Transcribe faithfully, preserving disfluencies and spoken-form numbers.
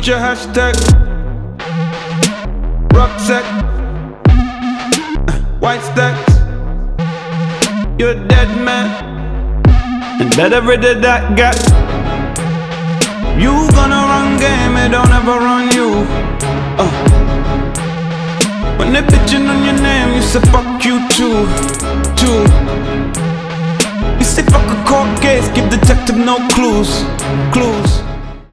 Put your hashtag rucksack, white stacks. You're a dead man, and better rid of that gap. You gonna run game, it don't ever run you. uh. When they bitchin' on your name, you say fuck you too, too. You say fuck a court case, give detective no clues, clues.